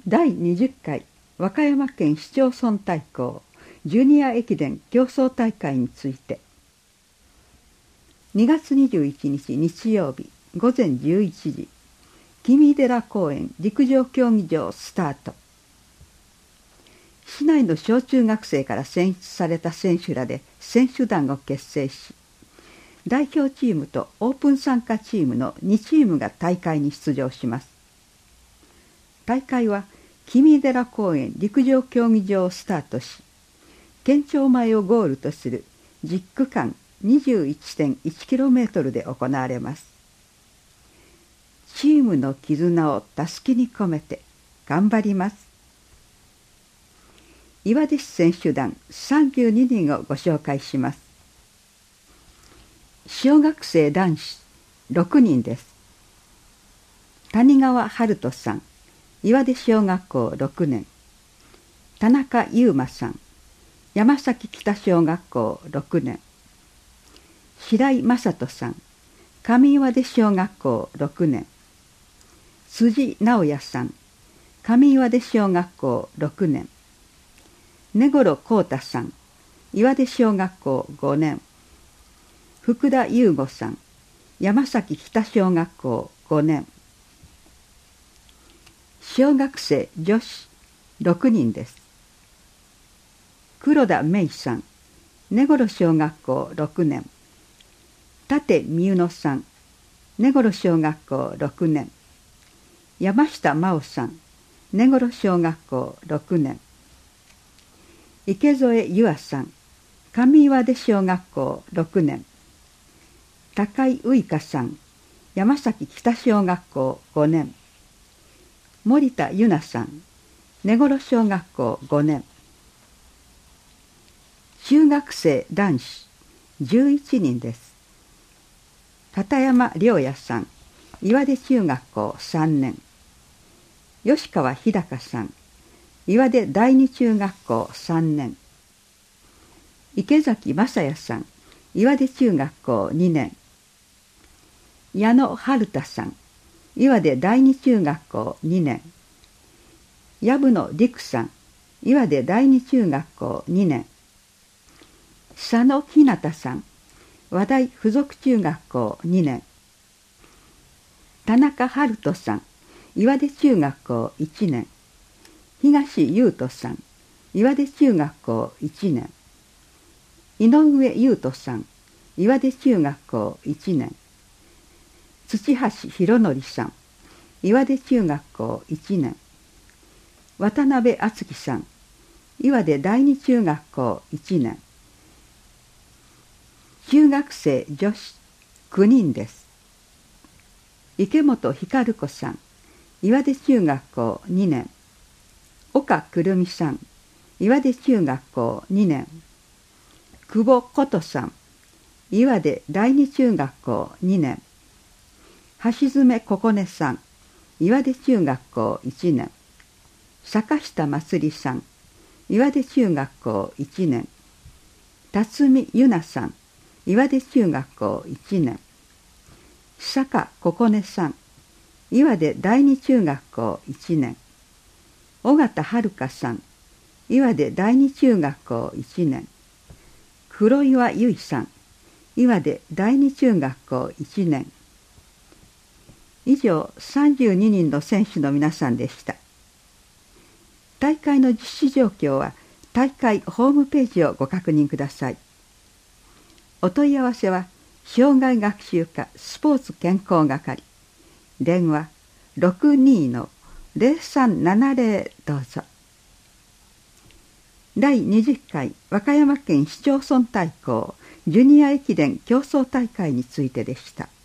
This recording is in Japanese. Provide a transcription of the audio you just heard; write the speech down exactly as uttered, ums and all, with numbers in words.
だいにじゅっかい和歌山県市町村対抗ジュニア駅伝競走大会について、にがつにじゅういちにち日曜日ごぜんじゅういちじ、君寺公園陸上競技場スタート。市内の小中学生から選出された選手らで選手団を結成し、代表チームとオープン参加チームのにチームが大会に出場します。大会は君寺公園陸上競技場をスタートし、県庁前をゴールとするじゅっくかん にじゅういってんいちキロメートル で行われます。チームの絆をたすきに込めて頑張ります。岩出市選手団さんじゅうににんをご紹介します。小学生男子ろくにんです。谷川春人さん、岩出小学校ろくねん。田中優馬さん、山崎北小学校ろくねん。白井正人さん、上岩出小学校ろくねん。辻直也さん、上岩出小学校ろくねん。根頃幸太さん、岩出小学校ごねん。福田優吾さん、山崎北小学校ごねん。小学生女子ろくにんです。黒田芽衣さん、根頃小学校ろくねん。舘美宇野さん、根頃小学校ろくねん。山下真央さん、根頃小学校ろくねん。池添優愛さん、上岩出小学校ろくねん。高井ウイカさん、山崎北小学校ごねん。森田優奈さん、根頃小学校ごねん。中学生男子じゅういちにんです。片山良也さん、岩出中学校さんねん。吉川日高さん、岩出第二中学校さんねん。池崎正也さん、岩出中学校にねん。矢野春太さん、岩出第二中学校にねん。藪野陸さん、岩出第二中学校にねん。佐野ひなたさん、和田附属中学校にねん。田中春人さん、岩出中学校いちねん。東優斗さん、岩出中学校いちねん。井上優斗さん、岩出中学校いちねん。土橋博則さん、岩出中学校いちねん。渡辺敦樹さん、岩出第二中学校いちねん。中学生女子きゅうにんです。池本光子さん、岩出中学校にねん。岡くるみさん、岩出中学校にねん。久保琴さん、岩出第二中学校にねん。橋爪ここねさん、岩出中学校いちねん。坂下まつりさん、岩出中学校いちねん。辰巳ゆなさん、岩出中学校いちねん。坂ここねさん、岩出第二中学校いちねん。尾形遥さん、岩出第二中学校いちねん。黒岩由衣さん、岩出第二中学校いちねん。以上さんじゅうににんの選手の皆さんでした。大会の実施状況は大会ホームページをご確認ください。お問い合わせは障害学習課スポーツ健康係、電話 ろくにーのゼロさんななゼロ どうぞ。だいにじゅっかい和歌山県市町村対抗ジュニア駅伝競走大会についてでした。